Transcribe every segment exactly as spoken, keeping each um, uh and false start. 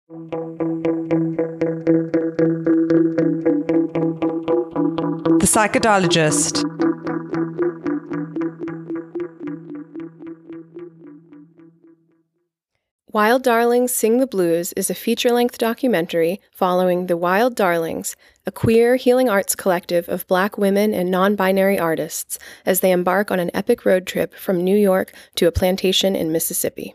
The Psychodologist. Wild Darlings Sing the Blues is a feature-length documentary following the Wild Darlings, a queer healing arts collective of Black women and non-binary artists, as they embark on an epic road trip from New York to a plantation in Mississippi.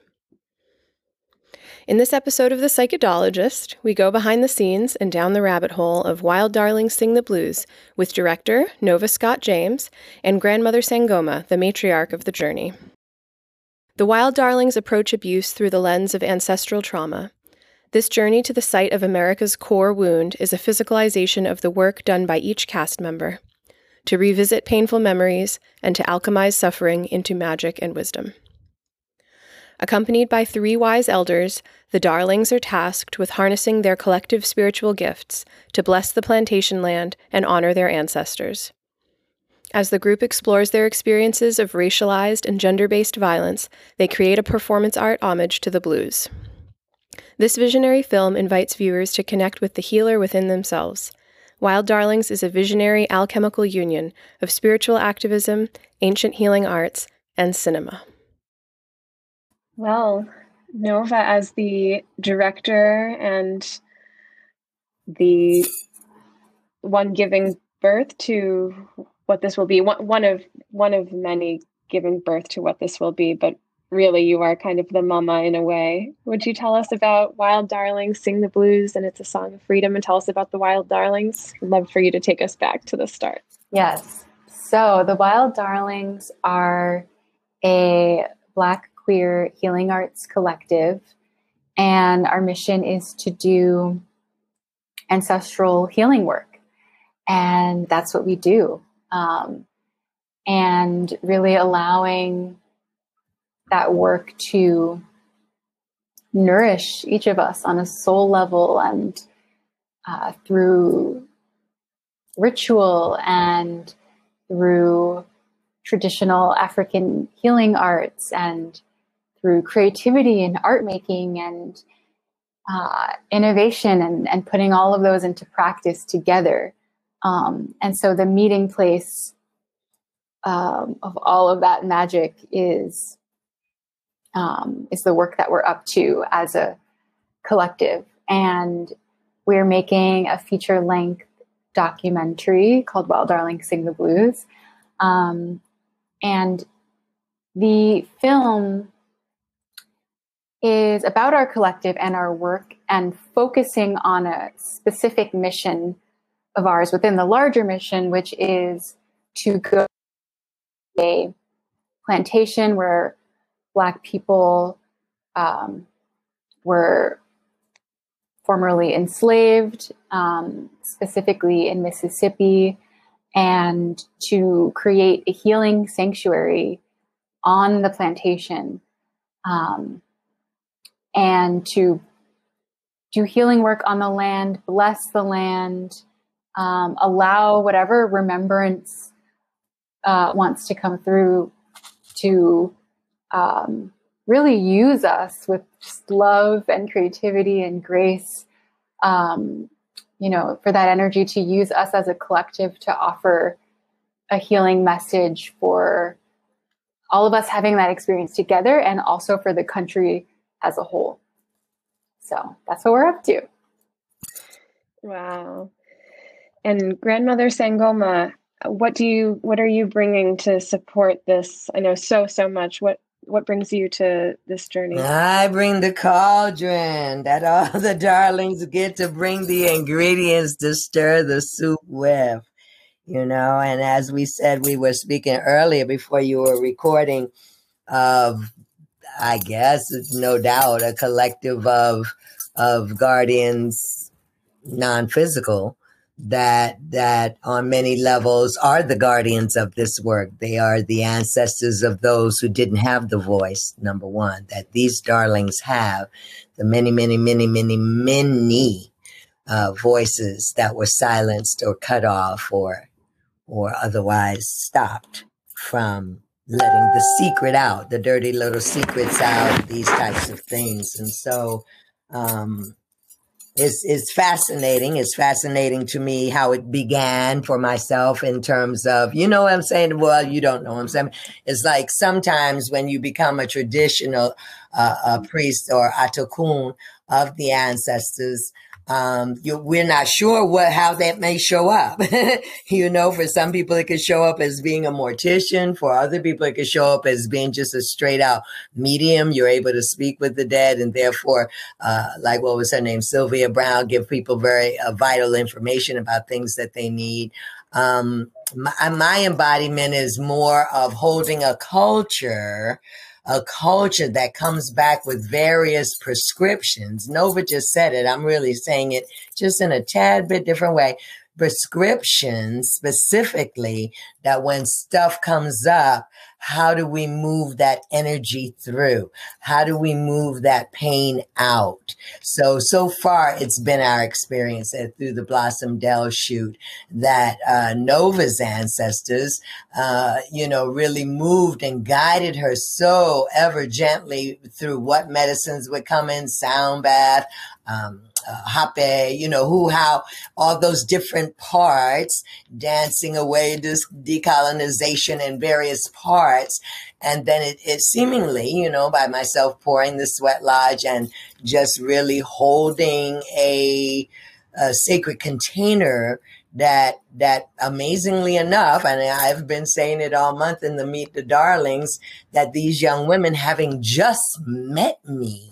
In this episode of The Psychodologist, we go behind the scenes and down the rabbit hole of Wild Darlings Sing the Blues with director Nova Scott James and grandmother Sangoma, the matriarch of the journey. The Wild Darlings approach abuse through the lens of ancestral trauma. This journey to the site of America's core wound is a physicalization of the work done by each cast member, to revisit painful memories and to alchemize suffering into magic and wisdom. Accompanied by three wise elders, the Darlings are tasked with harnessing their collective spiritual gifts to bless the plantation land and honor their ancestors. As the group explores their experiences of racialized and gender-based violence, they create a performance art homage to the blues. This visionary film invites viewers to connect with the healer within themselves. Wild Darlings is a visionary alchemical union of spiritual activism, ancient healing arts, and cinema. Well, Nova, as the director and the one giving birth to what this will be, one, one of one of many giving birth to what this will be, but really you are kind of the mama in a way. Would you tell us about Wild Darlings Sing the Blues, and it's a song of freedom, and tell us about the Wild Darlings? I'd love for you to take us back to the start. Yes. So the Wild Darlings are a Black queer healing arts collective, and our mission is to do ancestral healing work. And that's what we do. Um, and really allowing that work to nourish each of us on a soul level and uh, through ritual and through traditional African healing arts and through creativity and art making and uh, innovation and, and putting all of those into practice together. Um, and so the meeting place um, of all of that magic is um, is the work that we're up to as a collective. And we're making a feature-length documentary called Wild Darlings Sing the Blues. Um, and the film is about our collective and our work and focusing on a specific mission of ours within the larger mission, which is to go to a plantation where Black people um, were formerly enslaved, um, specifically in Mississippi, and to create a healing sanctuary on the plantation, um, and to do healing work on the land, bless the land, Um, allow whatever remembrance uh, wants to come through to um, really use us with just love and creativity and grace, um, you know, for that energy to use us as a collective to offer a healing message for all of us having that experience together and also for the country as a whole. So that's what we're up to. Wow. And grandmother Sangoma, what do you, what are you bringing to support this? I know so, so much. What, what brings you to this journey? I bring the cauldron that all the darlings get to bring the ingredients to stir the soup with, you know. And as we said, we were speaking earlier before you were recording of, I guess, it's no doubt a collective of, of guardians, non-physical, that that on many levels are the guardians of this work. They are the ancestors of those who didn't have the voice, number one, that these darlings have, the many, many, many, many, many uh, voices that were silenced or cut off or or otherwise stopped from letting the secret out, the dirty little secrets out, these types of things. And so um it's, it's fascinating. It's fascinating to me how it began for myself in terms of, you know what I'm saying? Well, you don't know what I'm saying. It's like sometimes when you become a traditional uh, a priest or atakun of the ancestors, um, you, we're not sure what how that may show up. You know, for some people it could show up as being a mortician. For other people it could show up as being just a straight out medium. You're able to speak with the dead, and therefore, uh, like what was her name, Sylvia Brown, give people very uh, vital information about things that they need. Um, my, my embodiment is more of holding a culture a culture that comes back with various prescriptions. Nova just said it. I'm really saying it just in a tad bit different way. Prescriptions specifically that when stuff comes up, how do we move that energy through? How do we move that pain out? So, so far it's been our experience that through the Blossom Dell shoot that uh, Nova's ancestors, uh, you know, really moved and guided her so ever gently through what medicines would come in, sound bath, um, uh, hape, you know, who, how, all those different parts, dancing away this decolonization in various parts. And then it, it seemingly, you know, by myself pouring the sweat lodge and just really holding a, a sacred container that, that amazingly enough, and I've been saying it all month in the Meet the Darlings, that these young women, having just met me,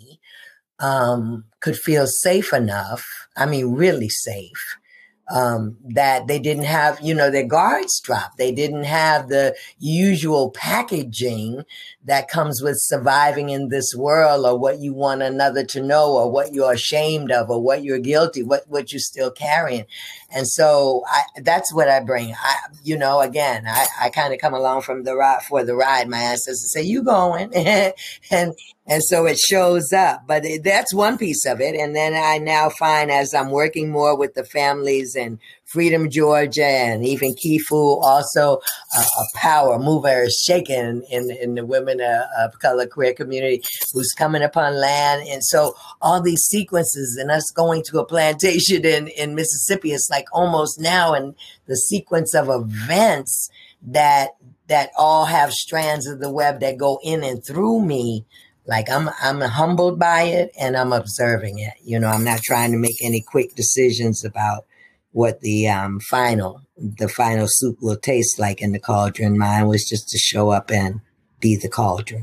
um, could feel safe enough. I mean, really safe. Um, that they didn't have, you know, their guards dropped. They didn't have the usual packaging that comes with surviving in this world, or what you want another to know, or what you're ashamed of, or what you're guilty, what, what you're still carrying. And so I, that's what I bring. I, you know, again, I, I kind of come along from the ride for the ride. My ancestors say, you going. and, and so it shows up, but it, that's one piece of it. And then I now find, as I'm working more with the families in Freedom, Georgia, and even Kifu, also uh, a power mover is shaking in, in the women uh, of color queer community who's coming upon land. And so all these sequences, and us going to a plantation in, in Mississippi, it's like almost now in the sequence of events that, that all have strands of the web that go in and through me. Like I'm, I'm humbled by it, and I'm observing it. You know, I'm not trying to make any quick decisions about what the um, final, the final soup will taste like in the cauldron. Mine was just to show up and be the cauldron.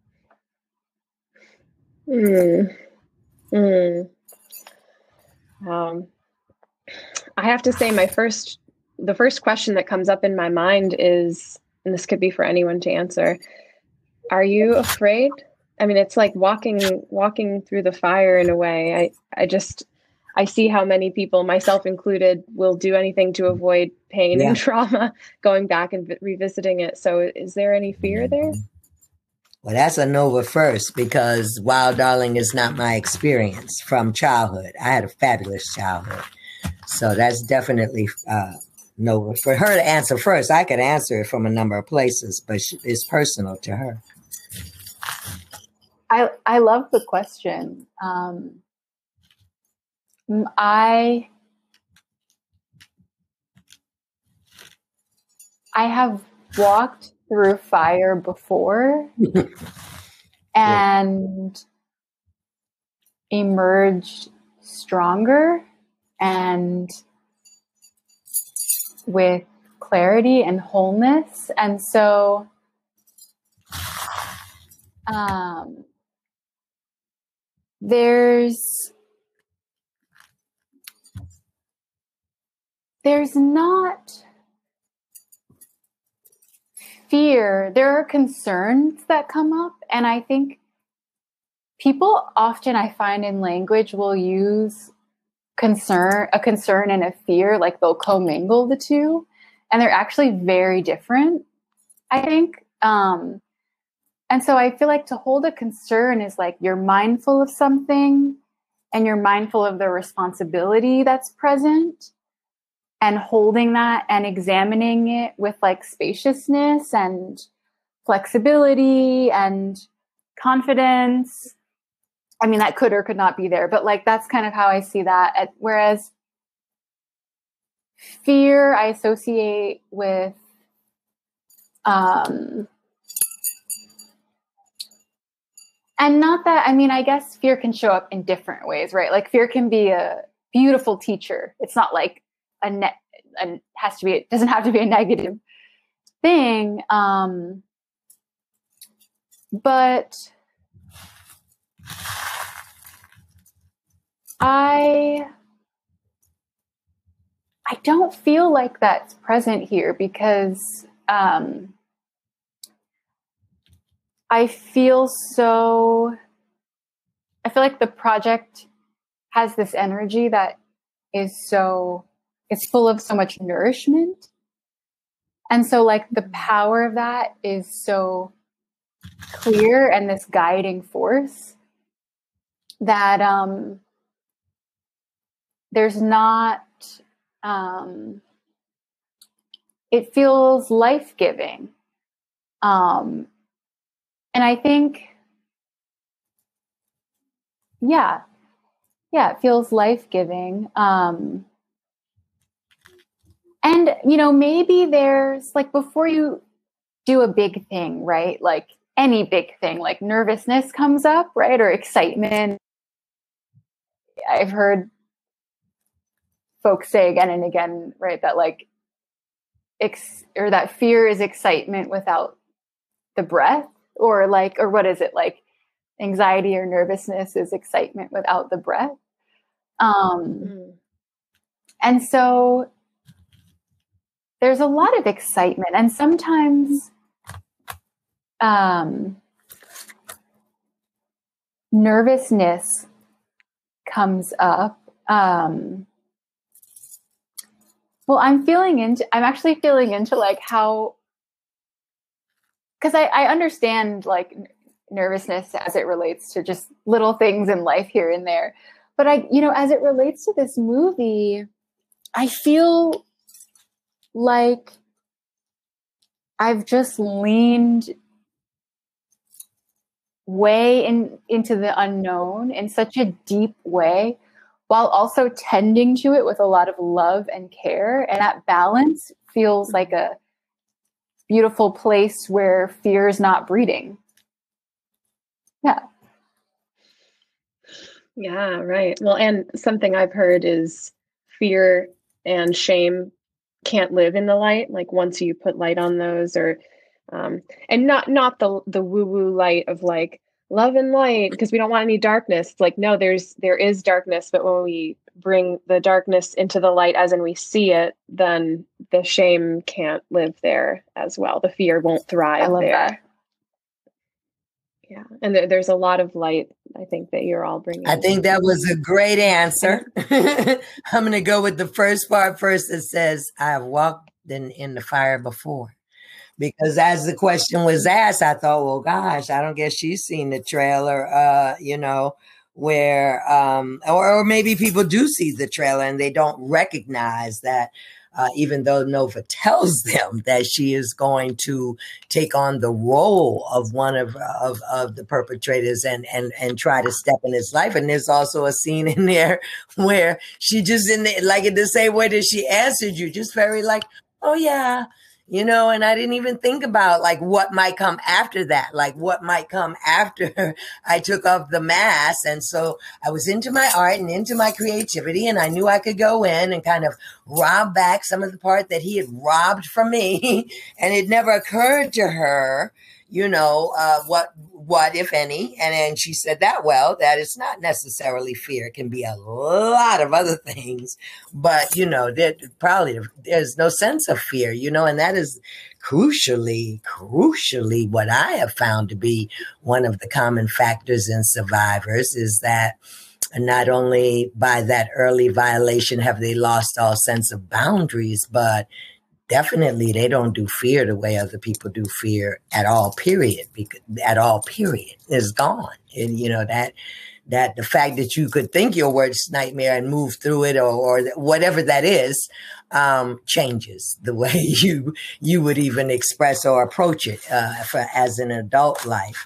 Mm. Mm. Um, I have to say, my first, the first question that comes up in my mind is, and this could be for anyone to answer, are you afraid? I mean, it's like walking, walking through the fire in a way. I, I just, I see how many people, myself included, will do anything to avoid pain yeah. and trauma, going back and v- revisiting it. So is there any fear there? Well, that's a Nova first, because Wild Darling is not my experience from childhood. I had a fabulous childhood. So that's definitely uh, Nova. For her to answer first, I could answer it from a number of places, but it's personal to her. I, I love the question. Um, I I have walked through fire before and emerged stronger and with clarity and wholeness. And so um, there's There's not fear. There are concerns that come up. And I think people often, I find in language, will use concern, a concern and a fear, like they'll commingle the two. And they're actually very different, I think. Um, and so I feel like to hold a concern is like you're mindful of something and you're mindful of the responsibility that's present. And holding that and examining it with like spaciousness and flexibility and confidence. I mean, that could or could not be there, but like, that's kind of how I see that. Whereas fear, I associate with, um, and not that, I mean, I guess fear can show up in different ways, right? Like fear can be a beautiful teacher. It's not like a net, a, has to be, it doesn't have to be a negative thing. Um, but I, I don't feel like that's present here because, um, I feel so, I feel like the project has this energy that is so, it's full of so much nourishment. And so like the power of that is so clear and this guiding force that um, there's not, um, it feels life-giving. Um, and I think, yeah, yeah, it feels life-giving. Um, and, you know, maybe there's like, before you do a big thing, right? Like any big thing, like nervousness comes up, right? Or excitement. I've heard folks say again and again, right, that like, ex- or that fear is excitement without the breath, or like, or what is it, like anxiety or nervousness is excitement without the breath. Um, mm. And so there's a lot of excitement, and sometimes um, nervousness comes up. Um, well, I'm feeling into, I'm actually feeling into like how, because I, I understand like nervousness as it relates to just little things in life here and there. But I, you know, as it relates to this movie, I feel like I've just leaned way in, into the unknown in such a deep way, while also tending to it with a lot of love and care. And that balance feels like a beautiful place where fear is not breeding. Yeah. Yeah, right. Well, and something I've heard is fear and shame can't live in the light. Like once you put light on those, or um, and not not the the woo woo light of like love and light, because we don't want any darkness. It's like, no, there's there is darkness, but when we bring the darkness into the light, as in we see it, then the shame can't live there as well. The fear won't thrive I love there. That. Yeah, and there, there's a lot of light, I think, that you're all bringing. I think that was a great answer. I'm going to go with the first part first that says, I've walked in, in the fire before. Because as the question was asked, I thought, well, gosh, I don't guess she's seen the trailer, uh, you know, where, um, or, or maybe people do see the trailer and they don't recognize that. Uh, even though Nova tells them that she is going to take on the role of one of, of, of the perpetrators and, and, and try to step in his life. And there's also a scene in there where she just in the, like in the same way that she answered you, just very like, oh yeah, you know, and I didn't even think about like what might come after that, like what might come after I took off the mask. And so I was into my art and into my creativity, and I knew I could go in and kind of rob back some of the part that he had robbed from me. And it never occurred to her, you know, uh, what, what, if any. And then she said that, well, that it's not necessarily fear. It can be a lot of other things, but you know, there probably, there's no sense of fear, you know, and that is crucially, crucially what I have found to be one of the common factors in survivors is that not only by that early violation have they lost all sense of boundaries, but definitely they don't do fear the way other people do fear at all, period. Because at all, period, is gone. And you know, that that the fact that you could think your worst nightmare and move through it, or, or whatever that is, um, changes the way you you would even express or approach it uh, for as an adult life.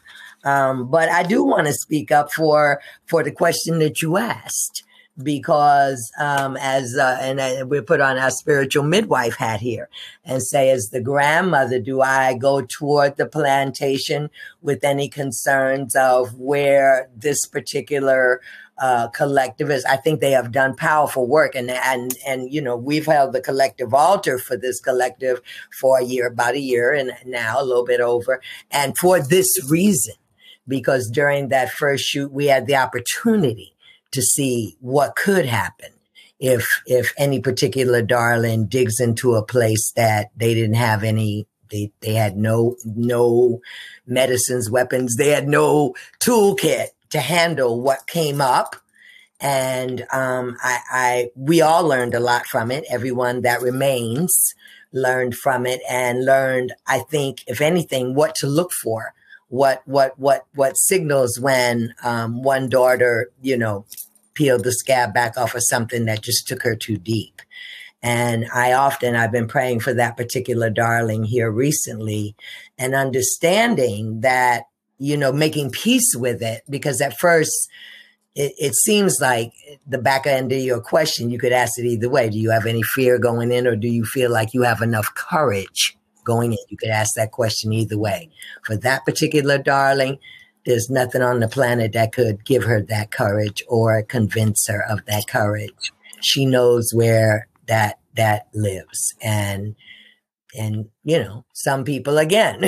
Um, but I do want to speak up for for the question that you asked, because um, as uh, and uh, we put on our spiritual midwife hat here and say, as the grandmother, do I go toward the plantation with any concerns of where this particular uh, collective is? I think they have done powerful work, and and and you know, we've held the collective altar for this collective for a year, about a year, and now a little bit over, and for this reason, because during that first shoot, we had the opportunity to see what could happen if if any particular darling digs into a place that they didn't have any, they they had no no medicines, weapons, they had no toolkit to handle what came up. And um, I, I we all learned a lot from it. Everyone that remains learned from it, and learned, I think, if anything, what to look for. What what what what signals when um, one daughter, you know, peeled the scab back off of something that just took her too deep. And I often, I've been praying for that particular darling here recently, and understanding that, you know, making peace with it, because at first it, it seems like the back end of your question, you could ask it either way. Do you have any fear going in, or do you feel like you have enough courage going in? You could ask that question either way. For that particular darling, there's nothing on the planet that could give her that courage or convince her of that courage. She knows where that that lives. And and you know, some people, again,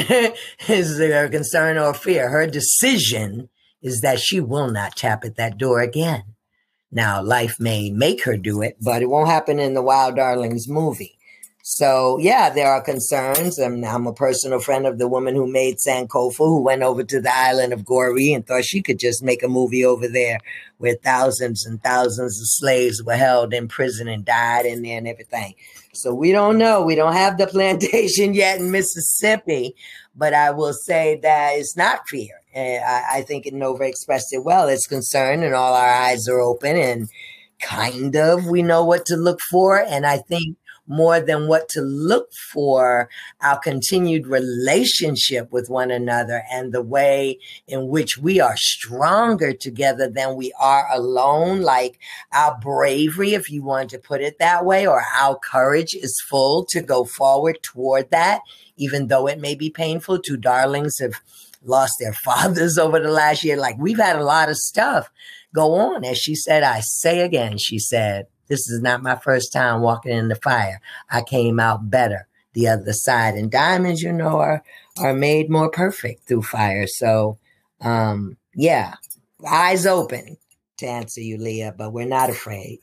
is there concern or fear? Her decision is that she will not tap at that door again. Now, life may make her do it, but it won't happen in the Wild Darlings movie. So, yeah, there are concerns. And I'm a personal friend of the woman who made Sankofa, who went over to the island of Goree and thought she could just make a movie over there where thousands and thousands of slaves were held in prison and died in there and everything. So we don't know. We don't have the plantation yet in Mississippi. But I will say that it's not fear. And I, I think Nova expressed it well. It's concern, and all our eyes are open, and kind of we know what to look for. And I think more than what to look for, our continued relationship with one another, and the way in which we are stronger together than we are alone. Like our bravery, if you want to put it that way, or our courage is full to go forward toward that, even though it may be painful. Two darlings have lost their fathers over the last year. Like, we've had a lot of stuff go on. As she said, I say again, she said, this is not my first time walking in the fire. I came out better the other side. And diamonds, you know, are are made more perfect through fire. So, um, yeah, eyes open to answer you, Leah, but we're not afraid.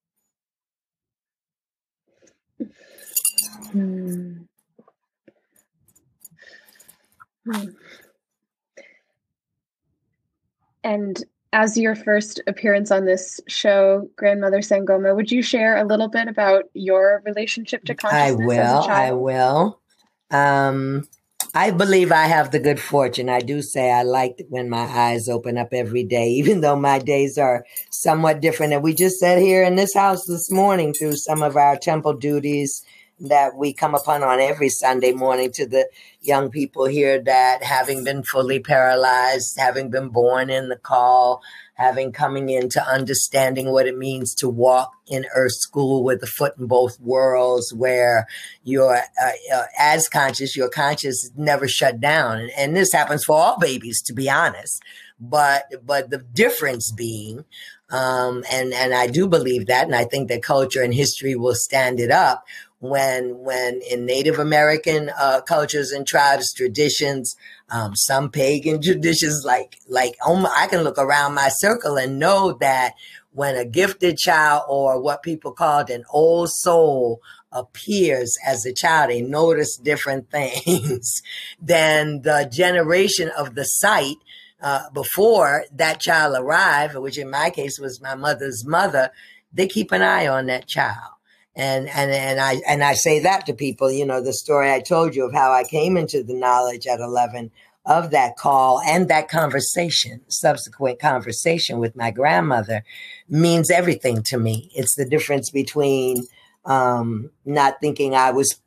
Hmm. Hmm. And as your first appearance on this show, Grandmother Sangoma, would you share a little bit about your relationship to consciousness I will, as a child? I will. Um, I believe I have the good fortune. I do say I like when my eyes open up every day, even though my days are somewhat different. And we just said here in this house this morning, through some of our temple duties that we come upon on every Sunday morning, to the young people here, that having been fully paralyzed, having been born in the call, having coming into understanding what it means to walk in Earth School with a foot in both worlds, where you're uh, uh, as conscious, your conscious never shut down. And, and this happens for all babies, to be honest. But but the difference being, um, and, and I do believe that, and I think that culture and history will stand it up, when when in Native American uh, cultures and tribes, traditions, um, some pagan traditions, like, like oh my, I can look around my circle and know that when a gifted child, or what people called an old soul, appears as a child, they notice different things than the generation of the sight uh, before that child arrived, which in my case was my mother's mother. They keep an eye on that child. And, and, and I, and I say that to people, you know, the story I told you of how I came into the knowledge at eleven of that call, and that conversation, subsequent conversation with my grandmother, means everything to me. It's the difference between, um, not thinking I was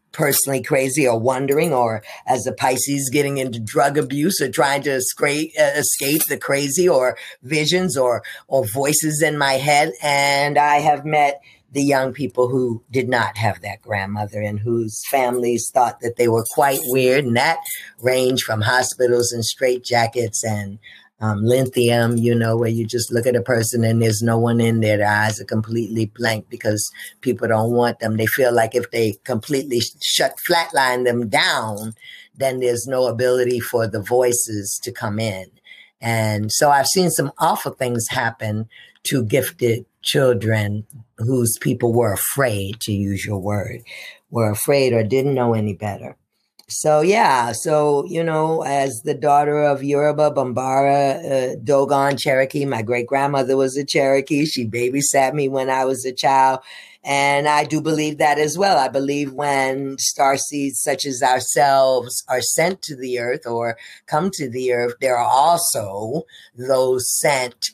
personally crazy or wondering, or as a Pisces getting into drug abuse or trying to escape, uh, escape the crazy or visions or, or voices in my head. And I have met the young people who did not have that grandmother and whose families thought that they were quite weird. And that ranged from hospitals and straitjackets and um, lithium, you know, where you just look at a person and there's no one in there. Their eyes are completely blank because people don't want them. They feel like if they completely shut, flatline them down, then there's no ability for the voices to come in. And so I've seen some awful things happen to gifted children whose people were afraid, to use your word, were afraid or didn't know any better. So, yeah. So, you know, as the daughter of Yoruba, Bambara, uh, Dogon, Cherokee, my great grandmother was a Cherokee. She babysat me when I was a child. And I do believe that as well. I believe when starseeds such as ourselves are sent to the earth or come to the earth, there are also those sent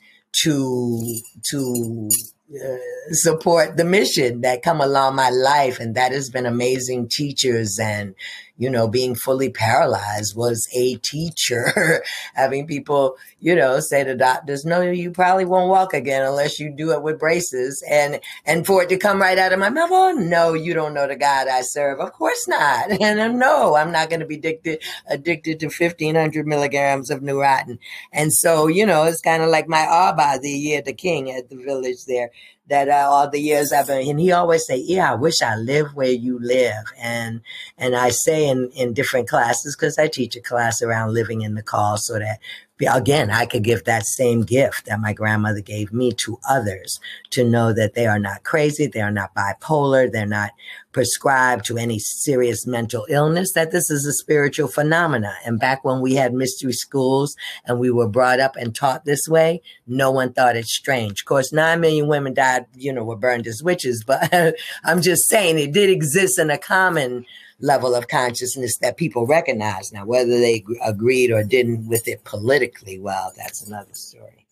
to, to, Uh, support the mission that come along my life. And that has been amazing teachers. And, you know, being fully paralyzed was a teacher. Having people, you know, say to doctors, no, you probably won't walk again unless you do it with braces. And, and for it to come right out of my mouth, oh, no, you don't know the God I serve. Of course not. And uh, no, I'm not going to be addicted, addicted to fifteen hundred milligrams of Neurontin. And so, you know, it's kind of like my Abba, the year the king at the village there. That uh, all the years I've been, and he always say, yeah, I wish I lived where you live. And, and I say in, in different classes, because I teach a class around living in the call so that, again, I could give that same gift that my grandmother gave me to others to know that they are not crazy. They are not bipolar. They're not prescribed to any serious mental illness, that this is a spiritual phenomena. And back when we had mystery schools and we were brought up and taught this way, no one thought it strange. Of course, nine million women died, you know, were burned as witches, but I'm just saying it did exist in a common level of consciousness that people recognize. Now, whether they agreed or didn't with it politically, well, that's another story.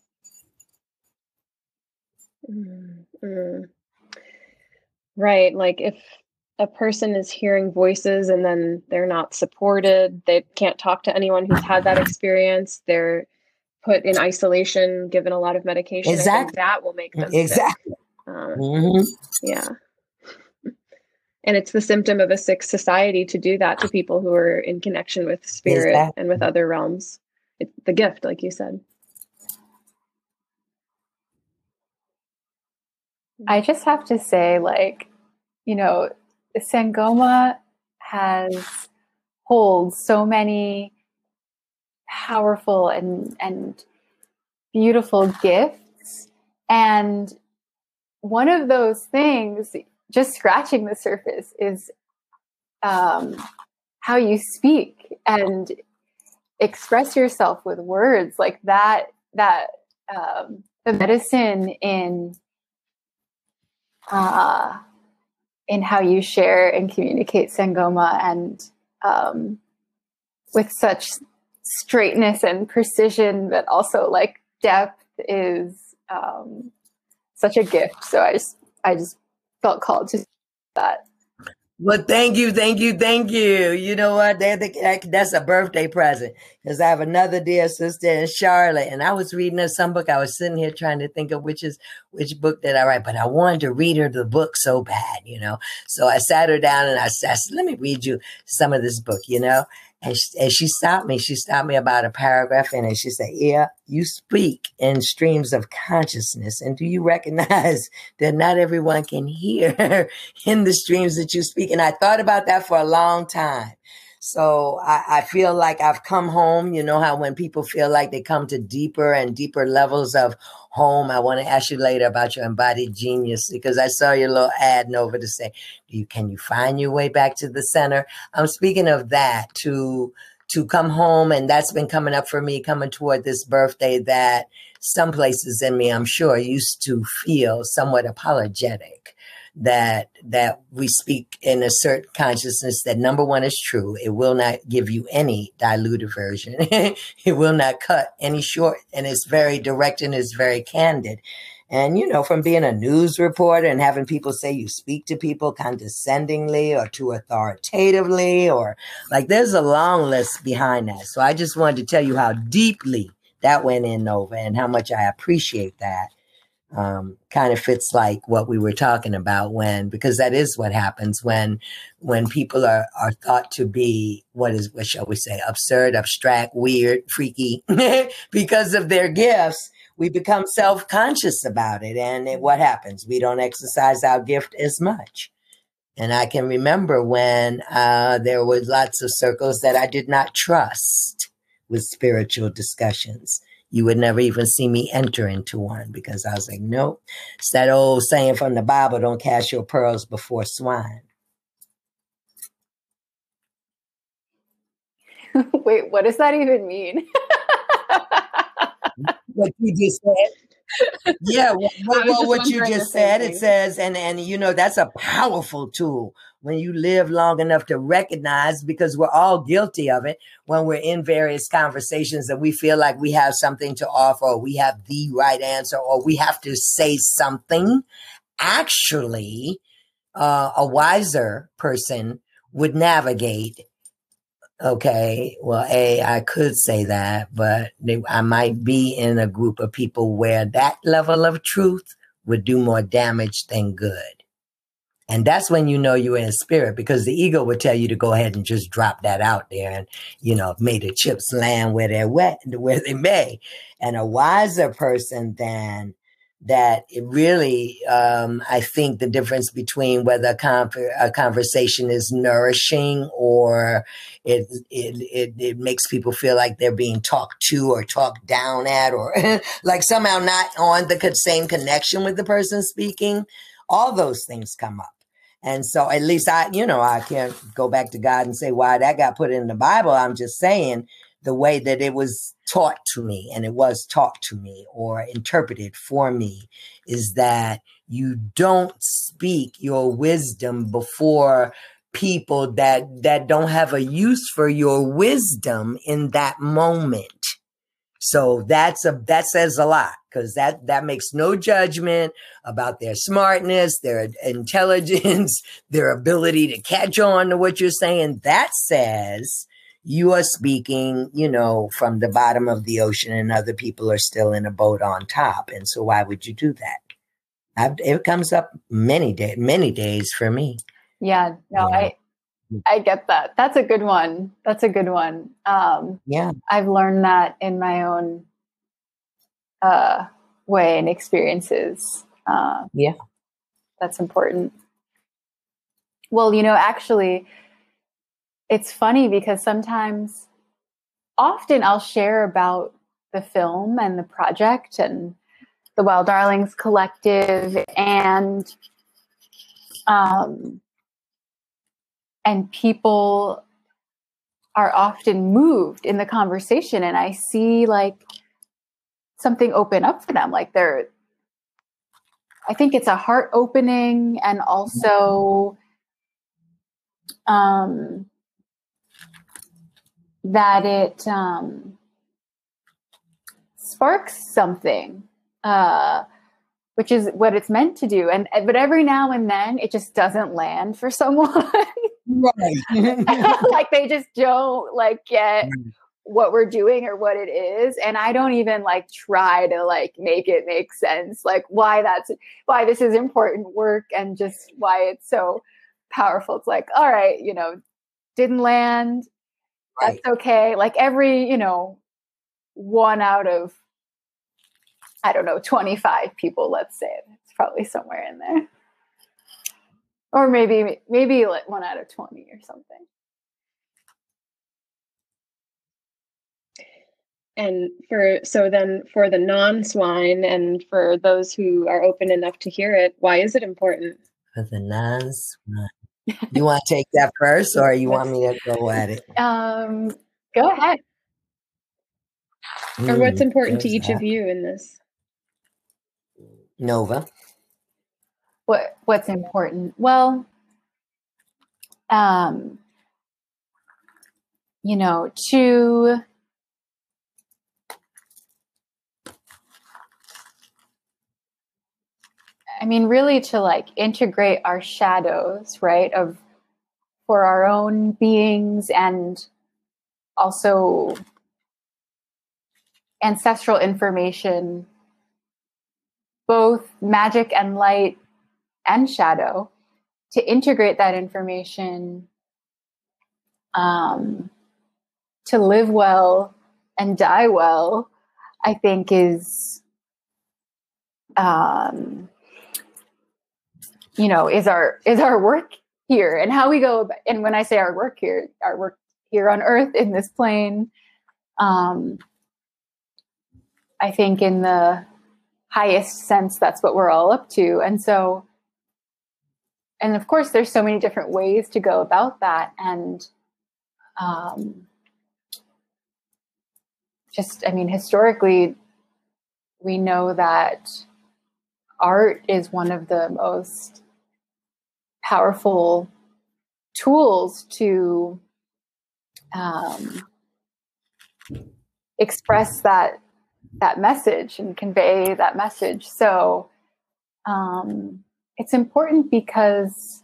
Mm-hmm. Right. Like if a person is hearing voices and then they're not supported, they can't talk to anyone who's had that experience, they're put in isolation, given a lot of medication, exactly. I think that will make them exactly. sick. Um, mm-hmm. Yeah. And it's the symptom of a sick society to do that to people who are in connection with spirit exactly. and with other realms. It's the gift, like you said. I just have to say, like, you know, Sangoma has holds so many powerful and and beautiful gifts, and one of those things, just scratching the surface, is um, how you speak and express yourself with words, like that. That um, the medicine in uh, in how you share and communicate Sangoma, and um, with such straightness and precision, but also like depth, is um, such a gift. So I just, I just felt called to that. Well, thank you, thank you, thank you. You know what? That's a birthday present, because I have another dear sister in Charlotte, and I was reading her some book. I was sitting here trying to think of which is which book that I write, but I wanted to read her the book so bad, you know. So I sat her down and I said, I said, "Let me read you some of this book," you know. And she, and she stopped me. She stopped me about a paragraph in it. She said, "Yeah, you speak in streams of consciousness. And do you recognize that not everyone can hear in the streams that you speak?" And I thought about that for a long time. So I, I feel like I've come home. You know how when people feel like they come to deeper and deeper levels of home. I want to ask you later about your embodied genius, because I saw your little ad over to say, do you, can you find your way back to the center? I'm speaking of that, to to come home. And that's been coming up for me, coming toward this birthday, that some places in me, I'm sure, used to feel somewhat apologetic that that we speak in a certain consciousness that, number one, is true. It will not give you any diluted version. It will not cut any short, and it's very direct and it's very candid. And, you know, from being a news reporter and having people say you speak to people condescendingly or too authoritatively, or like there's a long list behind that. So I just wanted to tell you how deeply that went in, Nova, and how much I appreciate that. Um, kind of fits like what we were talking about when, because that is what happens when, when people are, are thought to be, what is, what shall we say, absurd, abstract, weird, freaky, because of their gifts, we become self-conscious about it. And it, what happens? We don't exercise our gift as much. And I can remember when, uh, there was lots of circles that I did not trust with spiritual discussions. You would never even see me enter into one because I was like, nope. It's that old saying from the Bible, don't cast your pearls before swine. Wait, what does that even mean? What you just said. Yeah, well, well what you just said, it says, and, and you know, that's a powerful tool when you live long enough to recognize, because we're all guilty of it when we're in various conversations that we feel like we have something to offer, or we have the right answer, or we have to say something. Actually, uh, a wiser person would navigate. Okay, well, A, I could say that, but they, I might be in a group of people where that level of truth would do more damage than good. And that's when you know you're in spirit, because the ego would tell you to go ahead and just drop that out there and, you know, may the chips land where they're wet, where they may. And a wiser person than that, it really, um, I think the difference between whether a, con- a conversation is nourishing or it, it, it, it makes people feel like they're being talked to or talked down at, or like somehow not on the same connection with the person speaking, all those things come up. And so at least I, you know, I can't go back to God and say why that got put in the Bible. I'm just saying the way that it was taught to me, and it was taught to me or interpreted for me, is that you don't speak your wisdom before people that, that don't have a use for your wisdom in that moment. So that's a, that says a lot, because that, that makes no judgment about their smartness, their intelligence, their ability to catch on to what you're saying. That says you are speaking, you know, from the bottom of the ocean and other people are still in a boat on top. And so why would you do that? I've, it comes up many days, many days for me. Yeah, no, Yeah. I, I get that. That's a good one. That's a good one. Um, yeah. I've learned that in my own uh, way and experiences. Uh, yeah. That's important. Well, you know, actually, it's funny because sometimes, often I'll share about the film and the project and the Wild Darlings Collective, and um, and people are often moved in the conversation, and I see like something open up for them. Like they're, I think it's a heart opening, and also um, that it um, sparks something, uh, which is what it's meant to do. And but every now and then it just doesn't land for someone. Right. Like they just don't like get what we're doing or what it is. And I don't even like try to like make it make sense, like why that's why this is important work and just why it's so powerful. It's like, all right, you know, didn't land. Right. That's okay. Like every, you know, one out of, I don't know, twenty-five people, let's say, it's probably somewhere in there. Or maybe, maybe like one out of twenty or something. And for, so then for the non-swine and for those who are open enough to hear it, why is it important? For the non-swine. You want to take that first, or you want me to go at it? Um, go ahead. Or what's important to There's each that. of you in this? Nova. What what's important? Well, um, you know, to I mean, really to like integrate our shadows, right, of for our own beings and also ancestral information, both magic and light and shadow, to integrate that information, um, to live well and die well, I think is, um, you know, is our is our work here, and how we go about, and when I say our work here, our work here on Earth in this plane, um, I think in the highest sense, that's what we're all up to. And so, and of course, there's so many different ways to go about that. And um, just, I mean, historically, we know that art is one of the most powerful tools to um, express that that message and convey that message. So um, it's important because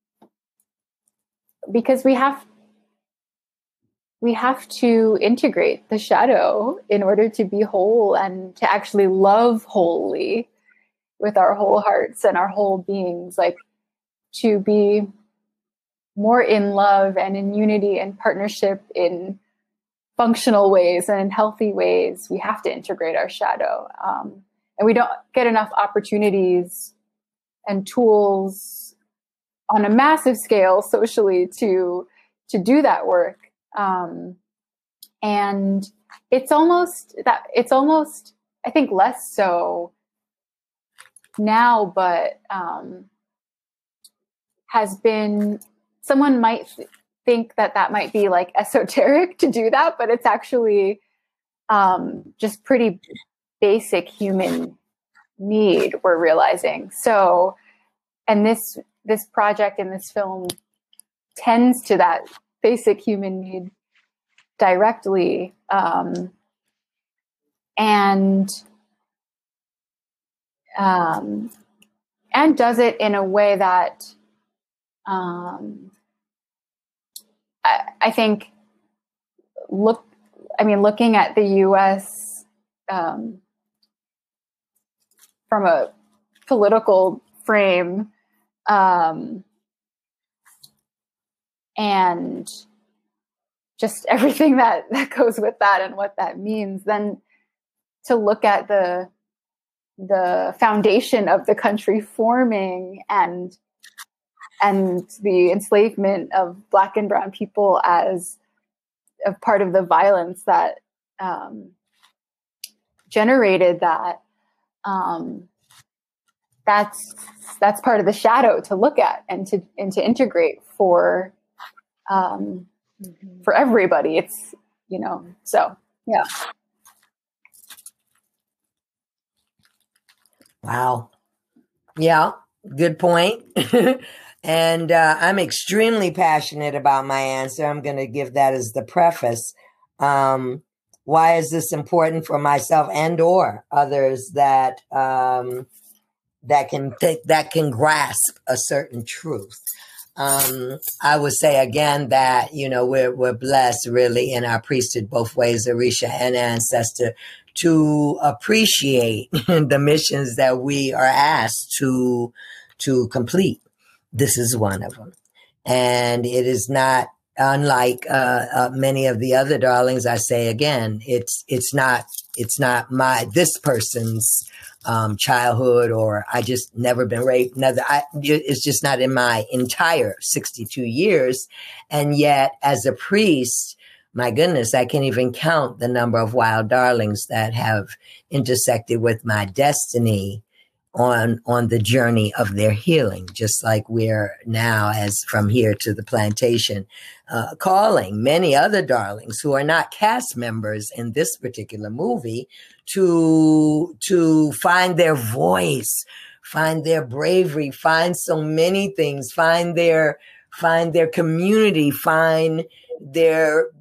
because we have we have to integrate the shadow in order to be whole and to actually love wholly with our whole hearts and our whole beings, like to be more in love and in unity and partnership in functional ways and in healthy ways. We have to integrate our shadow. Um, and we don't get enough opportunities and tools on a massive scale socially to, to do that work. Um, and it's almost that it's almost, I think, less so now, but, um, has been, someone might th- think that that might be like esoteric to do that, but it's actually um, just pretty basic human need we're realizing. So, and this this project and this film tends to that basic human need directly, um, and um, and does it in a way that um, I, I think look, I mean, looking at the U S um, from a political frame, um, and just everything that, that goes with that and what that means, then to look at the the foundation of the country forming and and the enslavement of Black and brown people as a part of the violence that um, generated that. Um, that's that's part of the shadow to look at and to and to integrate for um, mm-hmm. for everybody. It's, you know, so yeah. Wow. Yeah, good point. And uh, I'm extremely passionate about my answer. I'm going to give that as the preface. Um, why is this important for myself and or others that um, that can th- that can grasp a certain truth? Um, I would say again that, you know, we're we're blessed really in our priesthood both ways, Orisha and ancestor, to appreciate the missions that we are asked to to complete. This is one of them. And it is not unlike uh, uh, many of the other darlings. I say again, it's it's not it's not my this person's um, childhood, or I just never been raped. Never, I, it's just not in my entire sixty-two years. And yet, as a priest, my goodness, I can't even count the number of wild darlings that have intersected with my destiny on on the journey of their healing, just like we're now, as from here to the plantation, uh, calling many other darlings who are not cast members in this particular movie to to find their voice, find their bravery, find so many things, find their find their community, find their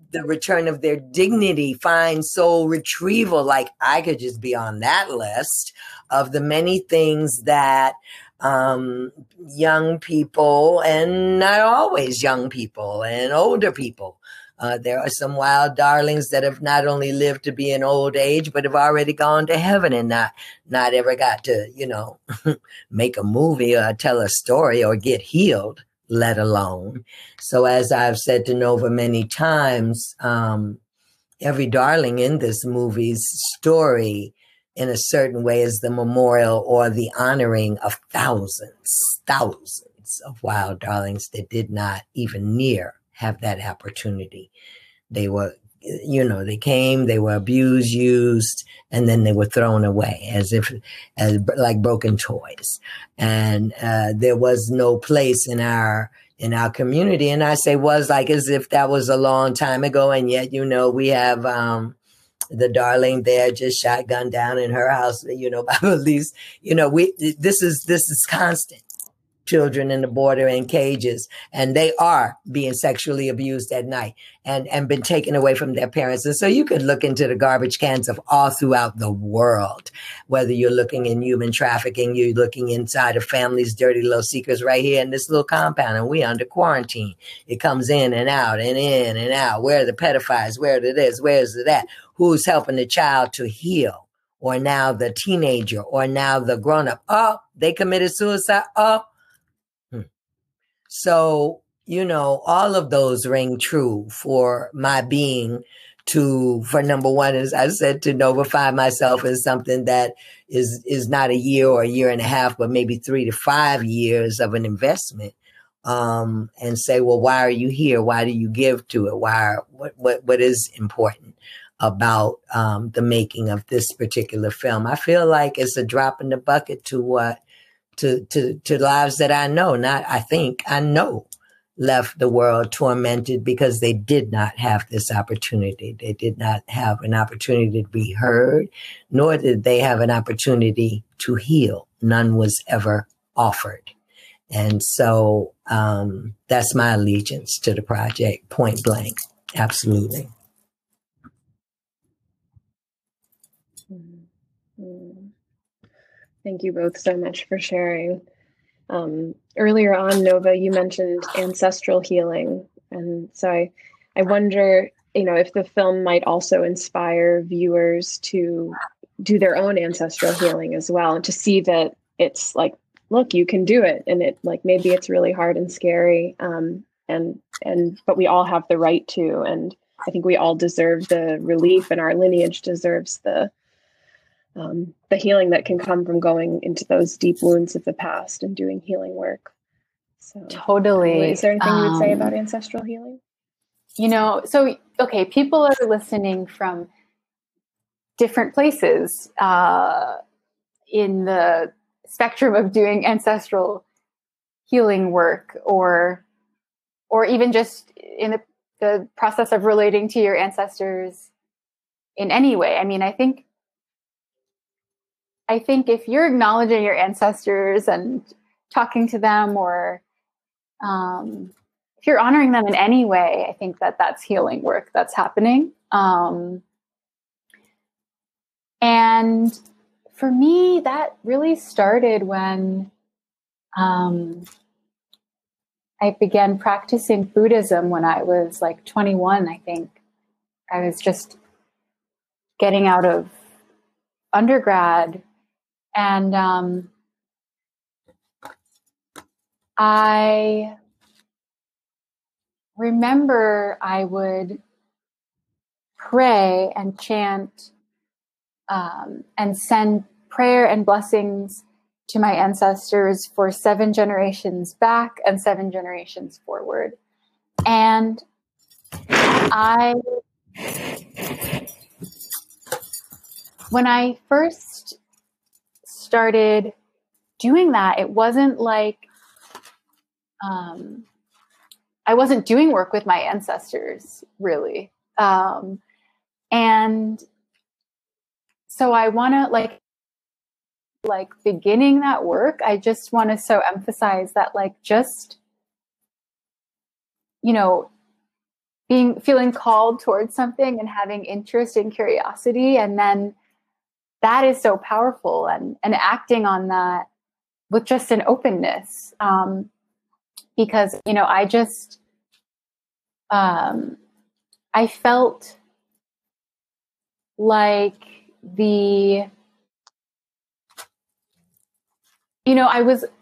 the return of their dignity, find soul retrieval. Like I could just be on that list of the many things that um, young people, and not always young people, and older people. Uh, there are some wild darlings that have not only lived to be in old age, but have already gone to heaven and not not ever got to, you know, make a movie or tell a story or get healed, let alone. So as I've said to Nova many times, um, every darling in this movie's story in a certain way is the memorial or the honoring of thousands, thousands of wild darlings that did not even near have that opportunity. They were, you know, they came, they were abused, used, and then they were thrown away as if, as like broken toys. And uh, there was no place in our in our community. And I say was like as if that was a long time ago. And yet, you know, we have um, the darling there just shot gunned down in her house, you know, by police. You know, we this is this is constant. Children in the border in cages, and they are being sexually abused at night and, and been taken away from their parents. And so you could look into the garbage cans of all throughout the world, whether you're looking in human trafficking, you're looking inside of families' dirty little secrets right here in this little compound, and we under quarantine. It comes in and out and in and out. Where are the pedophiles? Where it is? Where is it at? Who's helping the child to heal? Or now the teenager, or now the grown-up. Oh, they committed suicide. Oh, so, you know, all of those ring true for my being to, for number one, as I said, to Novify myself as something that is, is not a year or a year and a half, but maybe three to five years of an investment. Um, and say, well, why are you here? Why do you give to it? Why, are, what, what, what is important about, um, the making of this particular film? I feel like it's a drop in the bucket to what, To, to, to lives that I know, not I think, I know, left the world tormented because they did not have this opportunity. They did not have an opportunity to be heard, nor did they have an opportunity to heal. None was ever offered. And so um, that's my allegiance to the project, point blank. Absolutely. Thank you both so much for sharing. Um, earlier on, Nova, you mentioned ancestral healing. And so I, I wonder, you know, if the film might also inspire viewers to do their own ancestral healing as well, and to see that it's like, look, you can do it. And it like, maybe it's really hard and scary. Um, and, and, but we all have the right to, and I think we all deserve the relief, and our lineage deserves the, Um, the healing that can come from going into those deep wounds of the past and doing healing work. So, totally. Is there anything um, you would say about um, ancestral healing? You know, so, okay, people are listening from different places uh, in the spectrum of doing ancestral healing work, or, or even just in the, the process of relating to your ancestors in any way. I mean, I think I think if you're acknowledging your ancestors and talking to them, or um, if you're honoring them in any way, I think that that's healing work that's happening. Um, and for me, that really started when um, I began practicing Buddhism when I was like twenty-one, I think. I was just getting out of undergrad. And um, I remember I would pray and chant um, and send prayer and blessings to my ancestors for seven generations back and seven generations forward. And I, when I first started doing that, it wasn't like um, I wasn't doing work with my ancestors, really. Um, and so I want to like, like beginning that work, I just want to so emphasize that, like, just, you know, being feeling called towards something and having interest and curiosity, and then that is so powerful, and and acting on that with just an openness, um, because you know I just um, I felt like the you know I was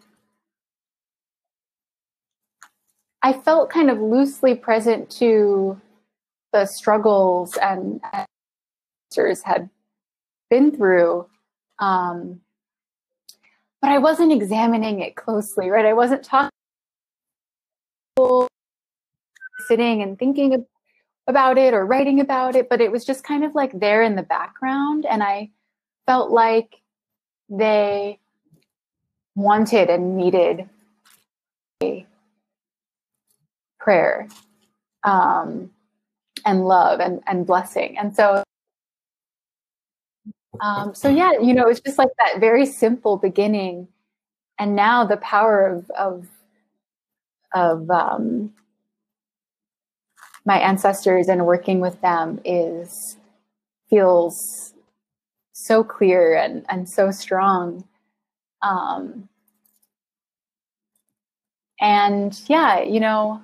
I felt kind of loosely present to the struggles and answers had been through, um, but I wasn't examining it closely, right? I wasn't talking, sitting and thinking about it or writing about it, but it was just kind of like there in the background, and I felt like they wanted and needed a prayer, um, and love and, and blessing. And so, um, so yeah, you know, it's just like that very simple beginning. And now the power of, of, of, um, my ancestors and working with them is, feels so clear and, and so strong. Um, and yeah, you know,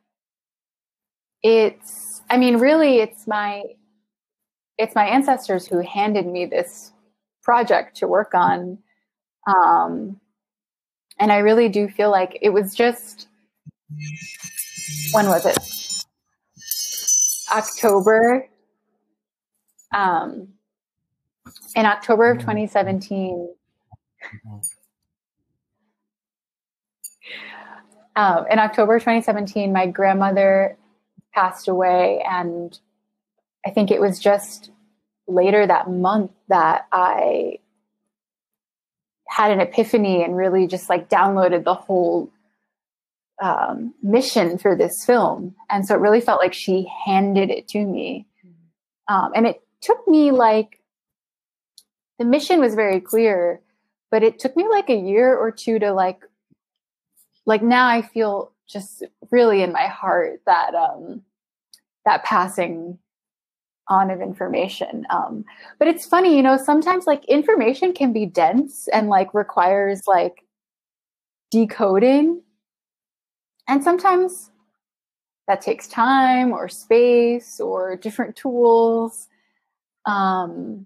It's, I mean, really, it's my, it's my ancestors who handed me this project to work on. Um, and I really do feel like it was just, when was it? October. Um, in October of twenty seventeen, um, in October twenty seventeen, my grandmother passed away, and I think it was just later that month that I had an epiphany and really just like downloaded the whole um, mission for this film. And so it really felt like she handed it to me. Um, and it took me like, the mission was very clear, but it took me like a year or two to like, like now I feel just really in my heart that um, that passing on of information. Um, but it's funny, you know, sometimes like information can be dense and like requires like decoding. And sometimes that takes time or space or different tools. Um,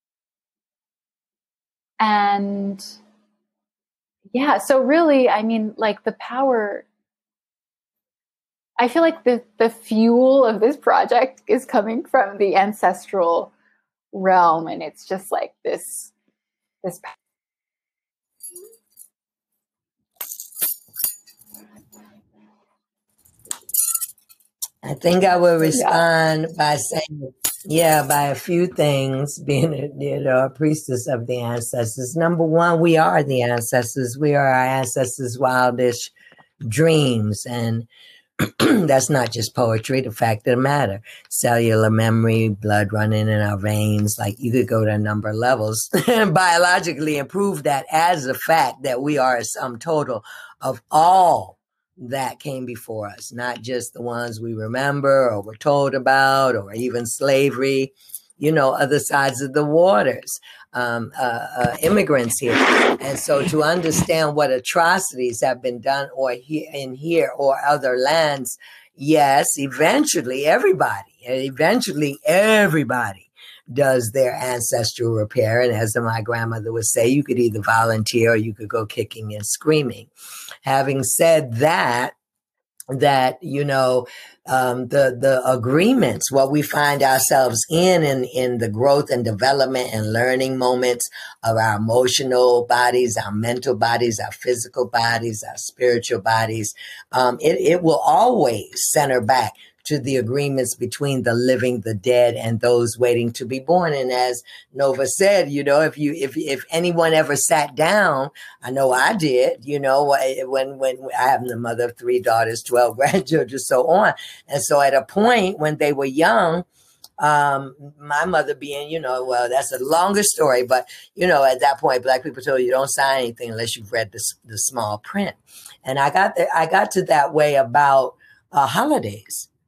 and yeah, so really, I mean, like the power, I feel like the, the fuel of this project is coming from the ancestral realm. And it's just like this, this. I think I will respond yeah. by saying, yeah, by a few things, being a, you know, a priestess of the ancestors. Number one, we are the ancestors. We are our ancestors' wildest dreams. And that's not just poetry, the fact of the matter. Cellular memory, blood running in our veins, like you could go to a number of levels and biologically and prove that as a fact that we are a sum total of all that came before us, not just the ones we remember or were told about, or even slavery, you know, other sides of the waters, um, uh, uh, immigrants here. And so to understand what atrocities have been done or he- in here or other lands, yes, eventually everybody, eventually everybody does their ancestral repair. And as my grandmother would say, you could either volunteer or you could go kicking and screaming. Having said that, that, you know, um, the, the agreements, what we find ourselves in, in, in the growth and development and learning moments of our emotional bodies, our mental bodies, our physical bodies, our spiritual bodies, um, it, it will always center back to the agreements between the living, the dead, and those waiting to be born. And as Nova said, you know, if you, if, if anyone ever sat down, I know I did, you know, when, when I am the mother of three daughters, twelve grandchildren, so on. And so at a point when they were young, um, my mother being, you know, well, that's a longer story, but, you know, at that point, Black people told you don't sign anything unless you've read the, the small print. And I got there, I got to that way about uh, holidays.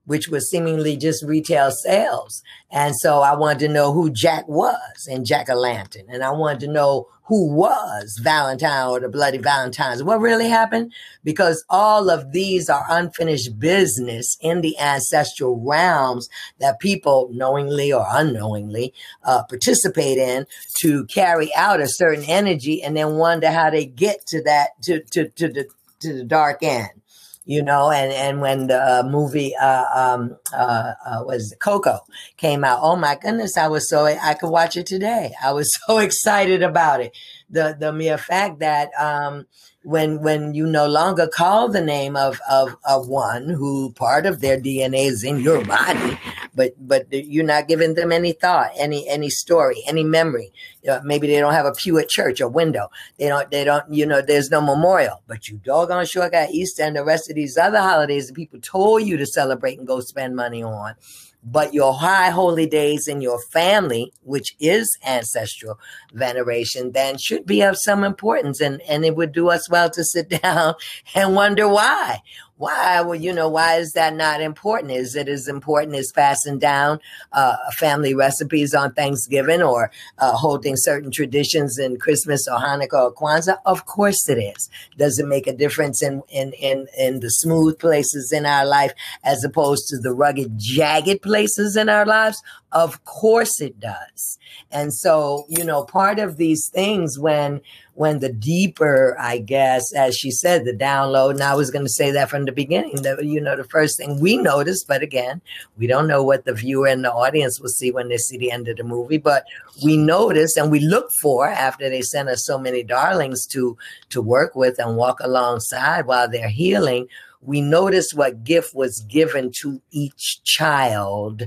which was seemingly just retail sales. And so I wanted to know who Jack was in Jack-o'-lantern. And I wanted to know who was Valentine or the Bloody Valentines. What really happened? Because all of these are unfinished business in the ancestral realms that people knowingly or unknowingly uh, participate in to carry out a certain energy and then wonder how they get to that, to, to, to the, to the dark end. You know, and, and when the uh, movie, uh, um, uh, uh, was Coco came out, oh my goodness, I was so, I could watch it today. I was so excited about it. The, the mere fact that, um, when, when you no longer call the name of, of, of one who part of their D N A is in your body, but, but you're not giving them any thought, any, any story, any memory. Uh, maybe they don't have a pew at church or window. They don't, they don't, you know, there's no memorial, but you doggone sure got Easter and the rest of these other holidays that people told you to celebrate and go spend money on. But your high holy days in your family, which is ancestral veneration, then should be of some importance. And, and it would do us well to sit down and wonder why. Why? Well, you know, why is that not important? Is it as important as passing down uh, family recipes on Thanksgiving or uh, holding certain traditions in Christmas or Hanukkah or Kwanzaa? Of course it is. Does it make a difference in, in, in, in the smooth places in our life as opposed to the rugged, jagged places in our lives? Of course it does. And so, you know, part of these things when when the deeper, I guess, as she said, the download, and I was going to say that from the beginning, that, you know, the first thing we noticed, but again, we don't know what the viewer and the audience will see when they see the end of the movie, but we notice and we look for, after they send us so many darlings to, to work with and walk alongside while they're healing, we notice what gift was given to each child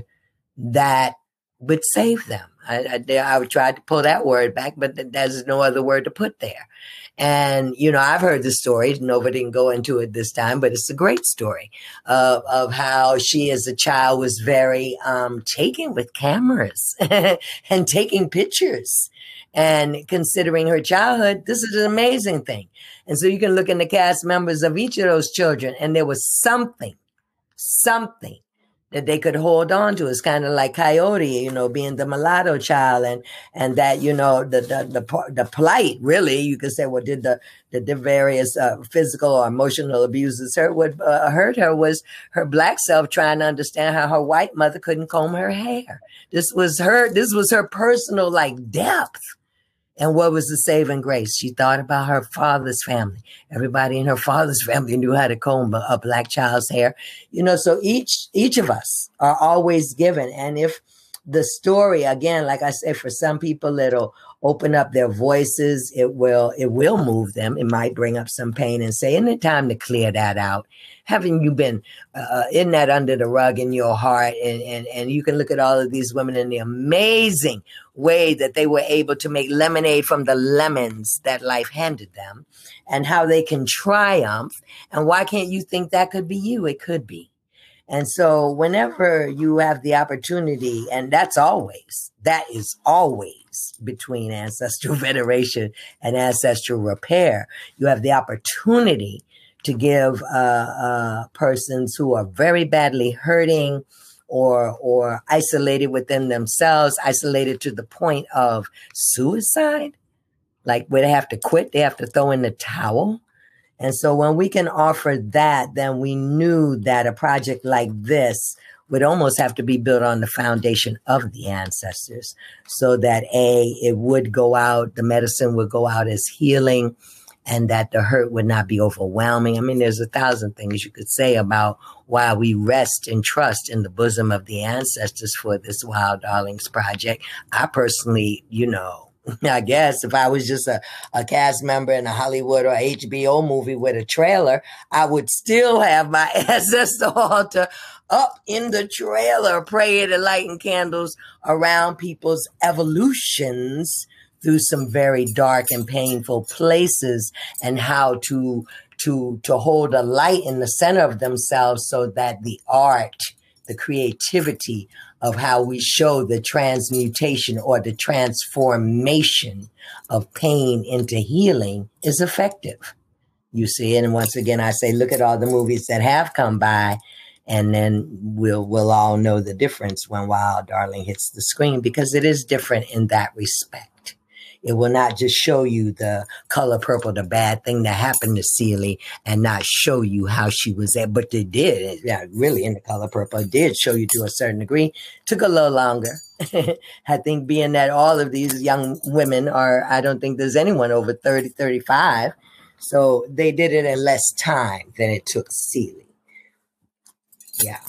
that would save them. I, I, I tried to pull that word back, but there's no other word to put there. And, you know, I've heard the story. Nobody can go into it this time, but it's a great story of, of how she as a child was very um, taken with cameras and taking pictures. And considering her childhood, this is an amazing thing. And so you can look in the cast members of each of those children, and there was something, something that they could hold on to. It's kind of like Coyote, you know, being the mulatto child, and and that, you know, the the the, the plight, really, you could say, well, did the the, the various uh, physical or emotional abuses hurt? What uh, hurt her was her black self trying to understand how her white mother couldn't comb her hair. This was her. This was her personal like depth. And what was the saving grace? She thought about her father's family. Everybody in her father's family knew how to comb a, a black child's hair. You know, so each each of us are always given. And if the story, again, like I say, for some people, it'll open up their voices. It will, it will move them. It might bring up some pain and say, isn't it time to clear that out? Haven't you been uh, in that under the rug in your heart? And, and, and you can look at all of these women in the amazing way that they were able to make lemonade from the lemons that life handed them and how they can triumph. And why can't you think that could be you? It could be. And so whenever you have the opportunity, and that's always, that is always between ancestral veneration and ancestral repair, you have the opportunity to give uh, uh, persons who are very badly hurting or or isolated within themselves, isolated to the point of suicide, like where they have to quit, they have to throw in the towel. And so when we can offer that, then we knew that a project like this would almost have to be built on the foundation of the ancestors so that A, it would go out, the medicine would go out as healing, and that the hurt would not be overwhelming. I mean, there's a thousand things you could say about why we rest and trust in the bosom of the ancestors for this Wild Darlings project. I personally, you know, I guess if I was just a, a cast member in a Hollywood or H B O movie with a trailer, I would still have my ancestor altar up in the trailer, praying and lighting candles around people's evolutions through some very dark and painful places, and how to to to hold a light in the center of themselves so that the art, the creativity of how we show the transmutation or the transformation of pain into healing is effective. You see, and once again, I say, look at all the movies that have come by. And then we'll we'll all know the difference when Wild Darling hits the screen, because it is different in that respect. It will not just show you the color purple, the bad thing that happened to Celie, and not show you how she was there. But they did, yeah, really in the color purple, it did show you to a certain degree. Took a little longer. I think being that all of these young women are, I don't think there's anyone over thirty, thirty-five. So they did it in less time than it took Celie. Yeah.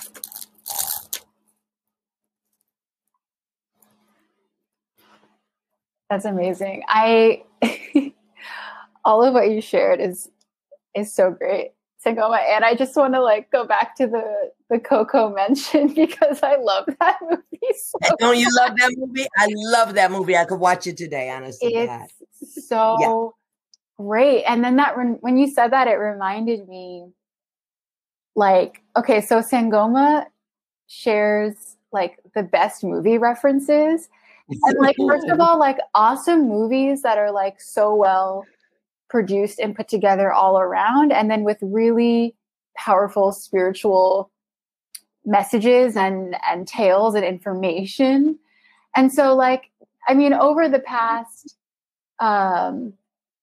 That's amazing. I all of what you shared is is so great, Sangoma. And I just want to like go back to the the Coco mention because I love that movie. So Don't you love that movie? I love that movie. I could watch it today, honestly. it's so yeah. great. And then that when you said that, it reminded me, like, okay, so Sangoma shares like the best movie references. And like, first of all, like awesome movies that are like so well produced and put together all around. And then with really powerful spiritual messages and, and tales and information. And so like, I mean, over the past, um,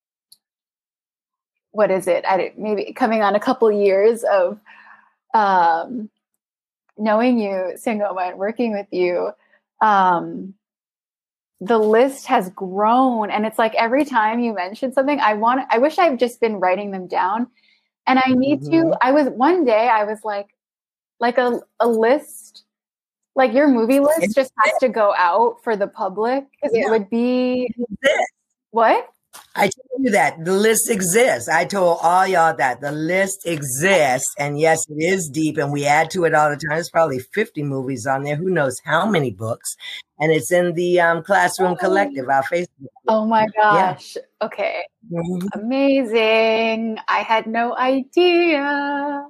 what is it? I maybe coming on a couple years of, um, knowing you, Sangoma, and working with you, um, the list has grown, and it's like every time you mention something, I want, I wish I've just been writing them down, and I need mm-hmm. to, I was, one day I was like, like a, a list, like your movie list it's just has to go out for the public, because yeah. it would be, what? I told you that the list exists. I told all y'all that the list exists. And yes, it is deep, and we add to it all the time. There's probably fifty movies on there. Who knows how many books? And it's in the um, Classroom oh. Collective, our Facebook group. Oh my gosh. Yeah. Okay. Mm-hmm. Amazing. I had no idea.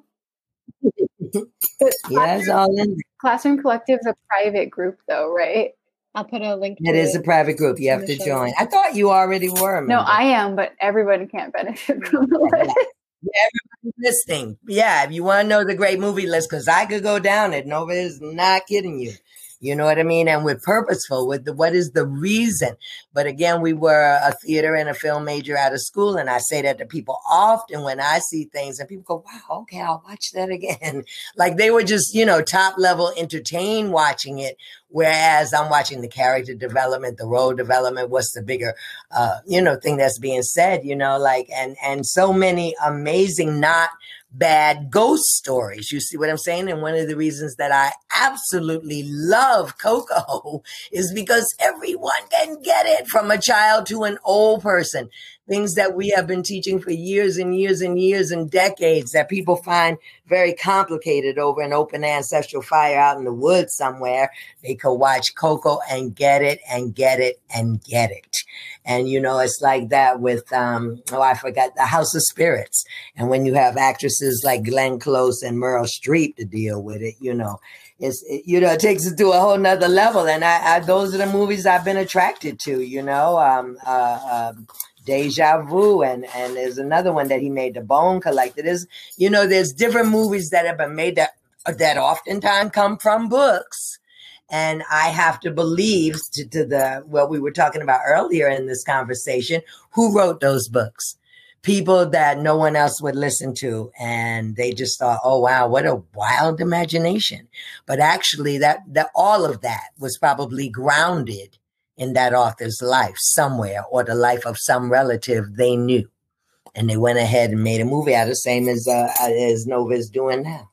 Yeah, it's all in there. Classroom Collective is a private group though, right? I'll put a link. It is a private group. You have to join. I thought you already were. Remember? No, I am, but everybody can't benefit from the list. Yeah, everybody's listening. Yeah, if you want to know the great movie list, because I could go down it. Nobody's not kidding you. You know what I mean? And we're purposeful with the, what is the reason. But again, we were a theater and a film major out of school. And I say that to people often when I see things and people go, wow, okay, I'll watch that again. Like they were just, you know, top level entertained watching it. Whereas I'm watching the character development, the role development, what's the bigger, uh, you know, thing that's being said, you know, like, and, and so many amazing, not bad ghost stories. You see what I'm saying? And one of the reasons that I absolutely love Coco is because everyone can get it, from a child to an old person. Things that we have been teaching for years and years and years and decades that people find very complicated over an open ancestral fire out in the woods somewhere. They could watch Coco and get it and get it and get it. And, you know, it's like that with, um, oh, I forgot, The House of Spirits. And when you have actresses like Glenn Close and Meryl Streep to deal with it, you know, it's, it, you know, it takes it to a whole nother level. And I, I those are the movies I've been attracted to, you know, um, uh, um, Deja Vu, and, and there's another one that he made, The Bone Collector. There's, you know, there's different movies that have been made that, that oftentimes come from books. And I have to believe to, to the, what we were talking about earlier in this conversation, who wrote those books? People that no one else would listen to. And they just thought, oh, wow, what a wild imagination. But actually that, that all of that was probably grounded in that author's life somewhere, or the life of some relative they knew. And they went ahead and made a movie out of it, same as, uh, as Nova is doing now.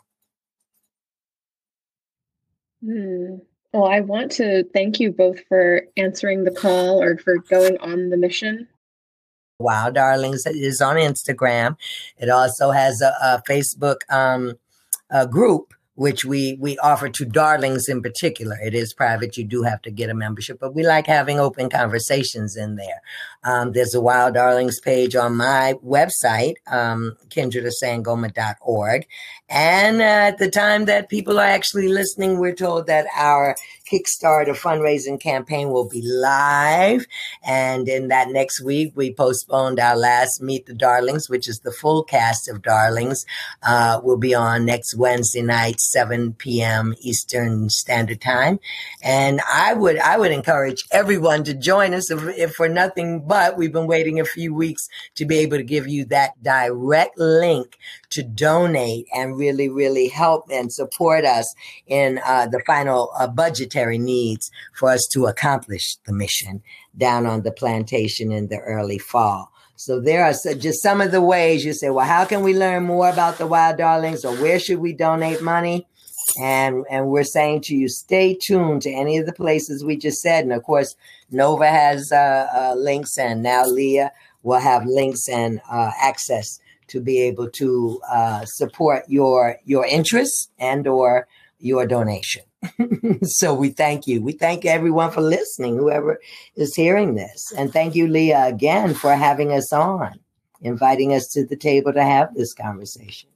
Hmm. Well, I want to thank you both for answering the call or for going on the mission. Wild Darlings is on Instagram. It also has a, a Facebook um, a group, which we, we offer to Darlings in particular. It is private. You do have to get a membership, but we like having open conversations in there. Um, there's a Wild Darlings page on my website, um, kindred of sangoma dot org. And uh, at the time that people are actually listening, we're told that our Kickstarter fundraising campaign will be live. And in that next week, we postponed our last Meet the Darlings, which is the full cast of Darlings. Uh, will be on next Wednesday night, seven p.m. Eastern Standard Time. And I would, I would encourage everyone to join us if, if for nothing but we've been waiting a few weeks to be able to give you that direct link to donate and really, really help and support us in uh, the final uh, budgetary needs for us to accomplish the mission down on the plantation in the early fall. So there are so, just some of the ways you say, well, how can we learn more about the Wild Darlings, or where should we donate money? And and we're saying to you, stay tuned to any of the places we just said. And of course, Nova has uh, uh, links, and now Leah will have links and uh, access to be able to uh, support your your interests and or your donation. So we thank you. We thank everyone for listening, whoever is hearing this. And thank you, Leah, again for having us on, inviting us to the table to have this conversation.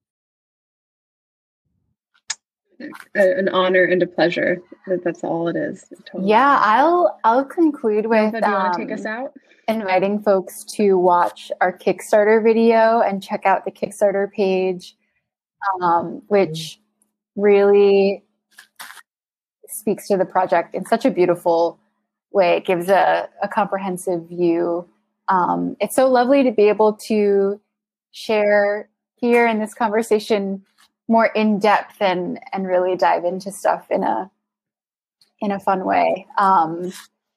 An honor and a pleasure. That's all it is. Totally. Yeah, I'll I'll conclude with Nova, do you want to um, take us out? inviting folks to watch our Kickstarter video and check out the Kickstarter page, um, which really speaks to the project in such a beautiful way. It gives a, a comprehensive view. Um, it's so lovely to be able to share here in this conversation more in depth and and really dive into stuff in a in a fun way. Um,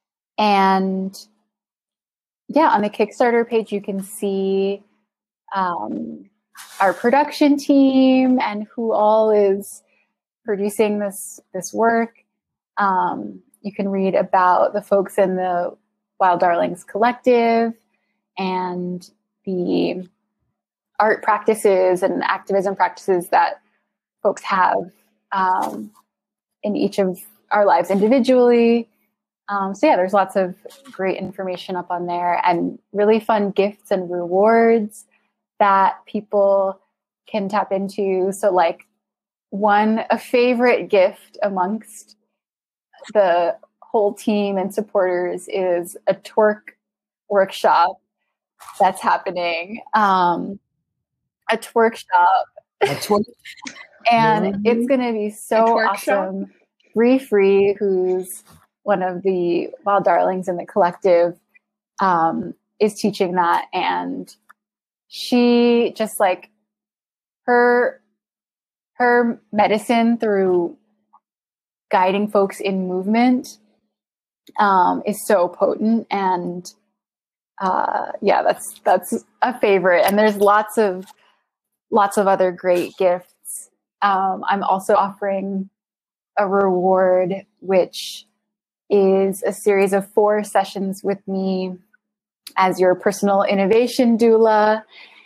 and yeah, on the Kickstarter page, you can see um, our production team and who all is producing this this work. Um, you can read about the folks in the Wild Darlings Collective and the art practices and activism practices that folks have um, in each of our lives individually. Um, so yeah, there's lots of great information up on there and really fun gifts and rewards that people can tap into. So like one, a favorite gift amongst the whole team and supporters is a twerk workshop that's happening. Um, a twerk shop. A twerk. And Mm-hmm. it's going to be so awesome. Bree Free, who's one of the Wild Darlings in the collective, um, is teaching that. And she just like her, her medicine through guiding folks in movement um, is so potent. And uh, yeah, that's, that's a favorite. And there's lots of, lots of other great gifts. Um, I'm also offering a reward, which is a series of four sessions with me as your personal innovation doula.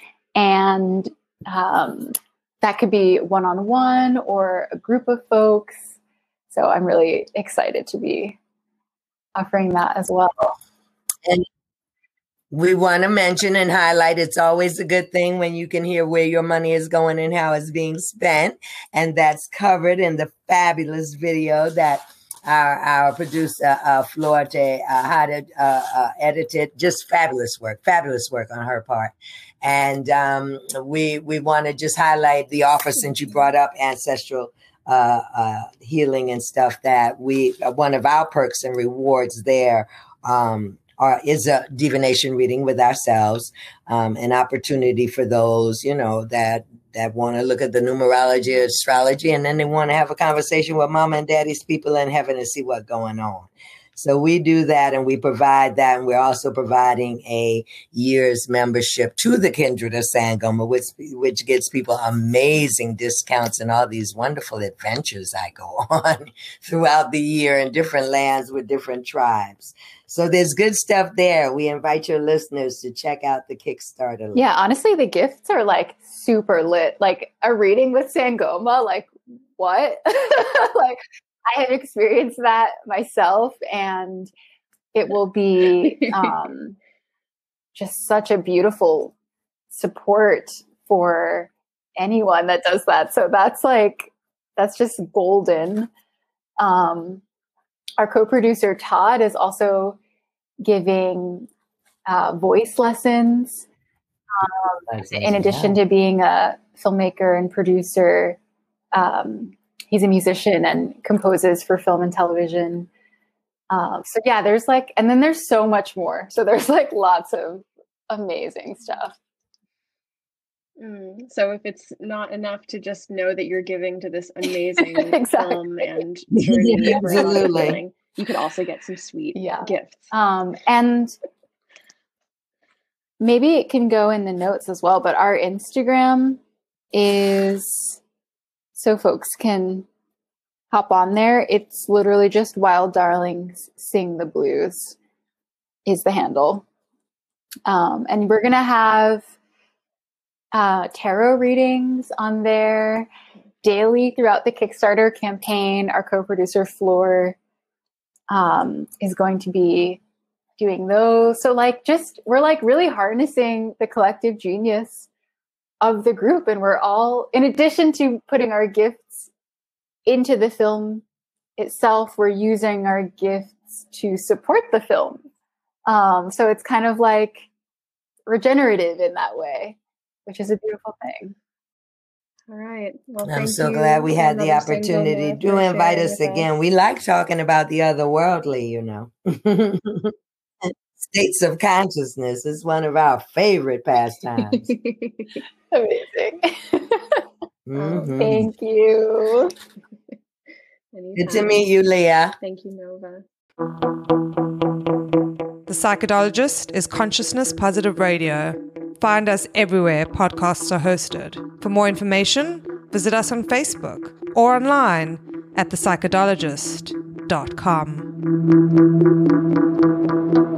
And um, that could be one-on-one or a group of folks. So I'm really excited to be offering that as well. And we want to mention and highlight, it's always a good thing when you can hear where your money is going and how it's being spent. And that's covered in the fabulous video that our, our producer, uh, Florte, uh, had it, uh, uh, edited. Just fabulous work, fabulous work on her part. And um, we, we want to just highlight the offer, since you brought up ancestral uh, uh, healing and stuff, that we, uh, one of our perks and rewards there, um, Or is a divination reading with ourselves, um, an opportunity for those, you know, that that want to look at the numerology, astrology, and then they want to have a conversation with mama and daddy's people in heaven and see what's going on. So we do that, and we provide that, and we're also providing a year's membership to the Kindred of Sangoma, which which gets people amazing discounts and all these wonderful adventures I go on throughout the year in different lands with different tribes. So there's good stuff there. We invite your listeners to check out the Kickstarter link. Yeah, honestly, the gifts are like super lit. Like a reading with Sangoma, like what? Like I have experienced that myself, and it will be um, just such a beautiful support for anyone that does that. So that's like, that's just golden. Um, our co-producer Todd is also giving uh, voice lessons. Um, in addition to being a filmmaker and producer, um, he's a musician and composes for film and television. Um, so yeah, there's like, and then there's so much more. So there's like lots of amazing stuff. Mm, so if it's not enough to just know that you're giving to this amazing exactly. film and journey, absolutely, you could also get some sweet yeah. gifts. Um, and maybe it can go in the notes as well, but our Instagram is so folks can hop on there. It's literally just Wild Darlings Sing the Blues is the handle. Um, and we're going to have uh, tarot readings on there daily throughout the Kickstarter campaign. Our co-producer Floor um, is going to be doing those. So like, just, we're like really harnessing the collective genius of the group. And we're all, in addition to putting our gifts into the film itself, we're using our gifts to support the film. Um, so it's kind of like regenerative in that way, which is a beautiful thing. All right. Well, I'm so glad we had the opportunity. Do invite us again. We like talking about the otherworldly, you know. States of consciousness is one of our favorite pastimes. Amazing. Mm-hmm. Thank you. Good to meet you, Leah. Thank you, Nova. The Psychodologist is Consciousness Positive Radio. Find us everywhere podcasts are hosted. For more information, visit us on Facebook or online at the psychodologist dot com.